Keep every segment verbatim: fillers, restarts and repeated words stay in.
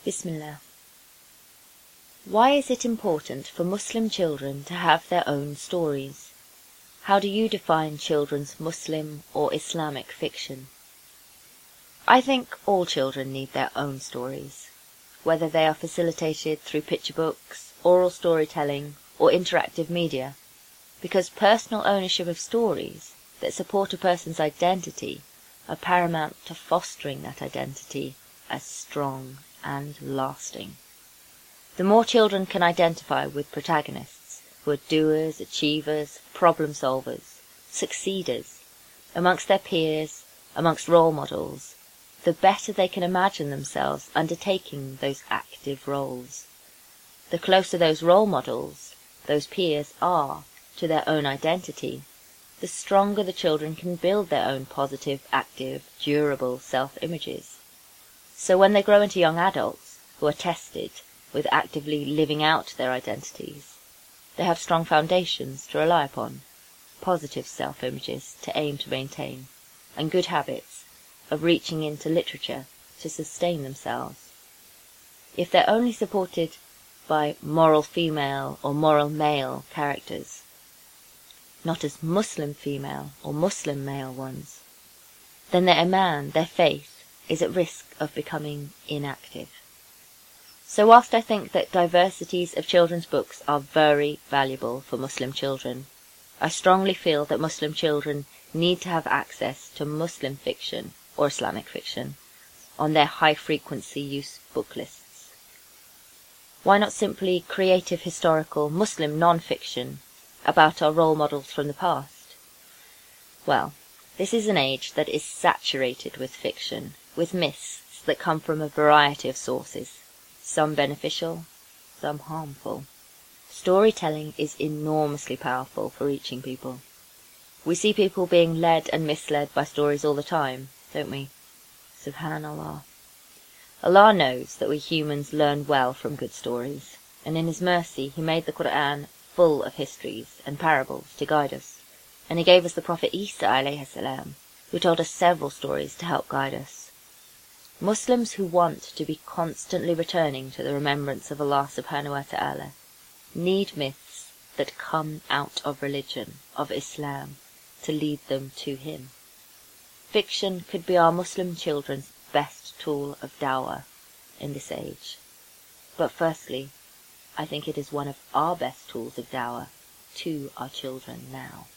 Bismillah. Why is it important for Muslim children to have their own stories? How do you define children's Muslim or Islamic fiction? I think all children need their own stories, whether they are facilitated through picture books, oral storytelling, or interactive media, because personal ownership of stories that support a person's identity are paramount to fostering that identity as strong and lasting. The more children can identify with protagonists who are doers, achievers, problem solvers, succeeders, amongst their peers, amongst role models, the better they can imagine themselves undertaking those active roles. The closer those role models, those peers, are to their own identity, the stronger the children can build their own positive, active, durable self-images. So when they grow into young adults who are tested with actively living out their identities, they have strong foundations to rely upon, positive self-images to aim to maintain, and good habits of reaching into literature to sustain themselves. If they're only supported by moral female or moral male characters, not as Muslim female or Muslim male ones, then their iman, their faith, is at risk of becoming inactive. So whilst I think that diversities of children's books are very valuable for Muslim children, I strongly feel that Muslim children need to have access to Muslim fiction or Islamic fiction on their high-frequency use book lists. Why not simply creative historical Muslim non-fiction about our role models from the past? Well, this is an age that is saturated with fiction, with myths that come from a variety of sources, some beneficial, some harmful. Storytelling is enormously powerful for reaching people. We see people being led and misled by stories all the time, don't we? Subhanallah. Allah knows that we humans learn well from good stories, and in His mercy He made the Qur'an full of histories and parables to guide us, and He gave us the Prophet Isa alayhi salam, who told us several stories to help guide us. Muslims who want to be constantly returning to the remembrance of Allah subhanahu wa ta'ala need myths that come out of religion, of Islam, to lead them to Him. Fiction could be our Muslim children's best tool of dawah in this age. But firstly, I think it is one of our best tools of dawah to our children now.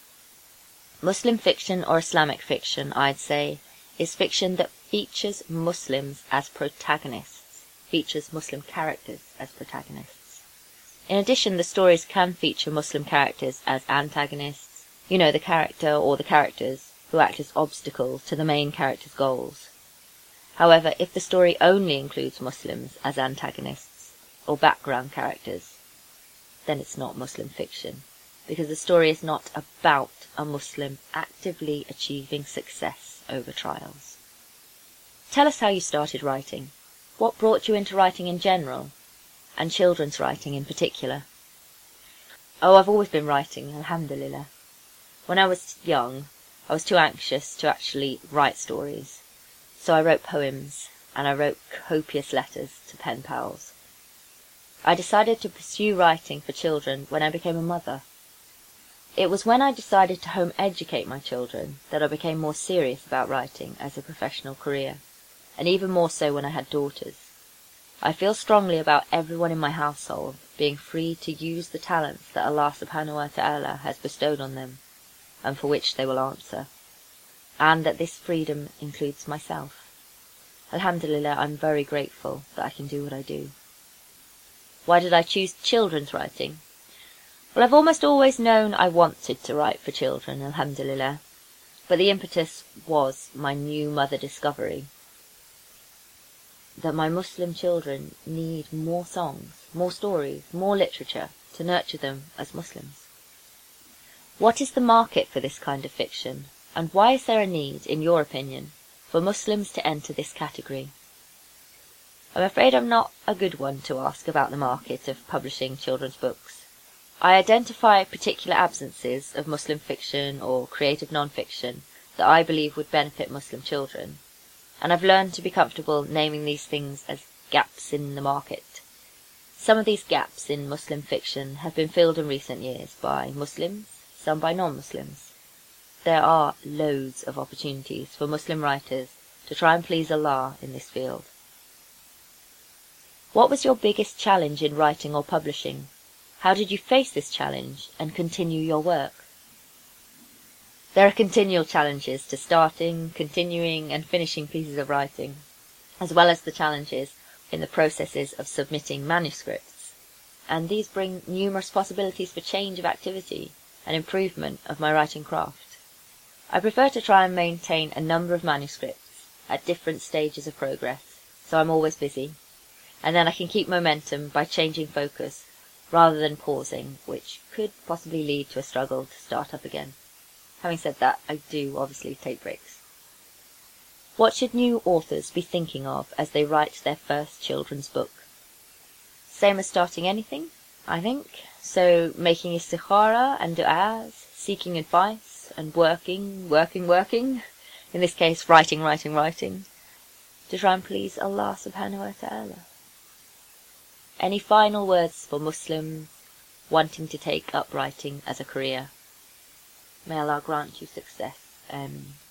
Muslim fiction or Islamic fiction, I'd say, is fiction that features Muslims as protagonists, features Muslim characters as protagonists. In addition, the stories can feature Muslim characters as antagonists, you know, the character or the characters who act as obstacles to the main character's goals. However, if the story only includes Muslims as antagonists or background characters, then it's not Muslim fiction, because the story is not about a Muslim actively achieving success over trials. Tell us how you started writing. What brought you into writing in general, and children's writing in particular? Oh, I've always been writing, alhamdulillah. When I was young, I was too anxious to actually write stories, so I wrote poems, and I wrote copious letters to pen pals. I decided to pursue writing for children when I became a mother. It was when I decided to home educate my children that I became more serious about writing as a professional career, and even more so when I had daughters. I feel strongly about everyone in my household being free to use the talents that Allah subhanahu wa ta'ala has bestowed on them, and for which they will answer, and that this freedom includes myself. Alhamdulillah, I'm very grateful that I can do what I do. Why did I choose children's writing? Well, I've almost always known I wanted to write for children, alhamdulillah, but the impetus was my new mother discovery, that my Muslim children need more songs, more stories, more literature to nurture them as Muslims. What is the market for this kind of fiction, and why is there a need, in your opinion, for Muslims to enter this category? I'm afraid I'm not a good one to ask about the market of publishing children's books. I identify particular absences of Muslim fiction or creative non-fiction that I believe would benefit Muslim children, and I've learned to be comfortable naming these things as gaps in the market. Some of these gaps in Muslim fiction have been filled in recent years by Muslims, some by non-Muslims. There are loads of opportunities for Muslim writers to try and please Allah in this field. What was your biggest challenge in writing or publishing? How did you face this challenge and continue your work? There are continual challenges to starting, continuing, and finishing pieces of writing, as well as the challenges in the processes of submitting manuscripts, and these bring numerous possibilities for change of activity and improvement of my writing craft. I prefer to try and maintain a number of manuscripts at different stages of progress, so I'm always busy, and then I can keep momentum by changing focus rather than pausing, which could possibly lead to a struggle to start up again. Having said that, I do obviously take breaks. What should new authors be thinking of as they write their first children's book? Same as starting anything, I think. So making istikhara and du'as, seeking advice, and working, working, working. In this case, writing, writing, writing. To try and please Allah subhanahu wa ta'ala. Any final words for Muslims wanting to take up writing as a career? May Allah grant you success. Um,